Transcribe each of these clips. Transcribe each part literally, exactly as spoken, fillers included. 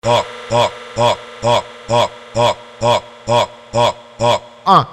ó, ó, ó, ó, ó, ó, ó, ó, ó, ó, ó.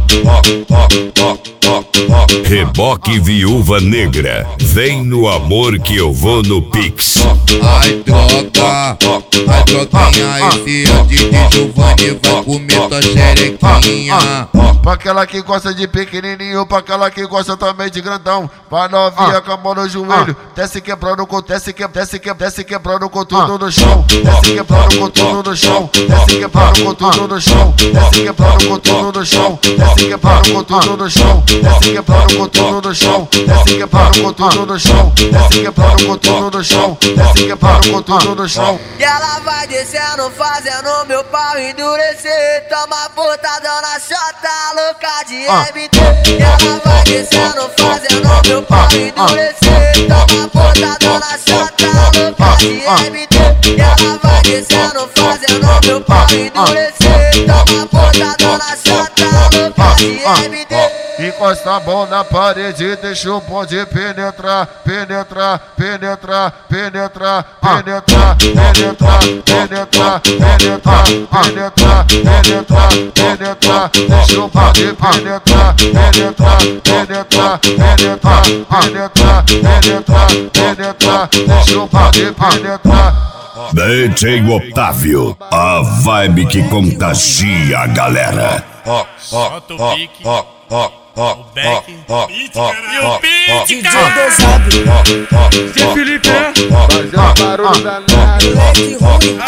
Reboque Viúva Negra, vem no amor que eu vou no Pix. Ai troca, ai troquinha, esse é o D J Giovanni, vai comer tua xerequinha. Pra aquela que gosta de pequenininho, pra aquela que gosta também de grandão. Pra novinha com a mão no joelho, desce quebrando com, desce que, desce que, desce quebrando com tudo no chão. Desce quebrando com tudo no chão, desce quebrando com tudo no chão, desce quebrando com tudo no chão, desce quebrando com tudo no chão, desce quebrando com tudo no chão, desce quebrando com tudo no chão, desce quebrando com tudo no chão, desce quebrando com tudo no chão. E ela vai descendo, fazendo meu pau endurecer. Toma botadão na chota, louca de M T. E ela vai descendo, fazendo meu pau endurecer. Toma botadão na chota, louca de M T. E ela vai descendo, fazendo meu pau endurecer. Toma botadão na chota, louca de M T. Encosta a mão na parede, deixa o bonde penetrar, penetrar, penetrar, penetrar, penetrar, penetrar, penetrar, penetrar, penetrar, penetrar, penetrar, deixa o bonde penetrar, penetrar, penetrar, penetrar, penetrar, penetrar, penetrar, deixa o bonde penetrar. D J Otávio, a vibe que contagia a galera. ó, ó, ó, ó, ó, ó, O Beck ó, ó, e ó, o Pit, D J cara. Dozab, Zé Felipe, Fazendo barulho danado. moleque ruim,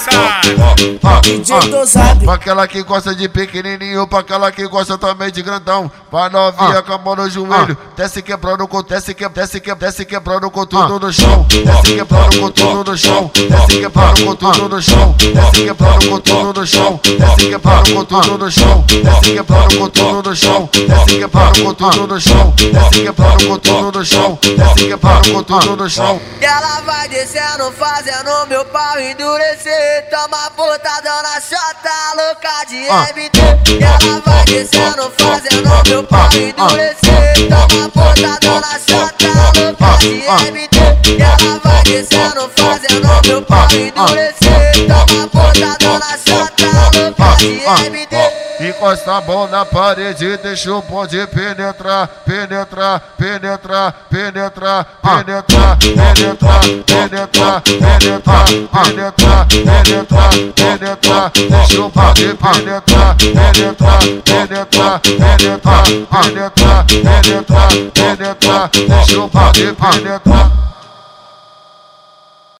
Essa. D J Dozab. pra aquela que gosta de pequenininho, pra aquela que gosta também de grandão. Pra novinha com a mão no joelho, desce quebrando com, desce que, desce que, desce quebrando com tudo no chão, desce quebrando com tudo no chão, desce quebrando com tudo no chão, desce quebrando com tudo no chão, desce quebrando com tudo no chão, desce quebrando com tudo no chão, desce quebrando com tudo no chão, desce quebrando com tudo no chão, desce quebrando com tudo no chão. E ela vai descendo, fazendo meu pau endurecer. Toma botadão na chota, louca de M T. E ela vai descendo, fazendo meu pau endurecer. Toma botadão na chota, louca de M T. E ela vai descendo, fazendo meu pau endurecer. Toma botadão na chota, louca de M T. Encosta a mão na parede, deixa o bonde penetrar, penetrar, penetrar, penetrar, penetrar, penetrar, penetrar, penetrar, penetrar, penetrar, penetrar, deixa o bonde penetrar, penetrar, penetrar, penetrar, penetrar, penetrar, penetrar, deixa o bonde penetrar.